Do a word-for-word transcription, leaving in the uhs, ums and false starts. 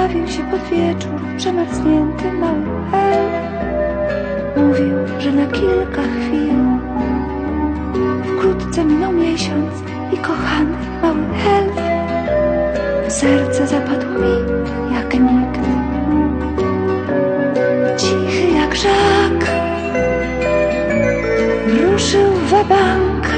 pojawił się pod wieczór przemarznięty mały elf. Mówił, że na kilka chwil. Wkrótce minął miesiąc i kochany mały elf w serce zapadł mi jak nikt. Cichy jak żak ruszył w bank.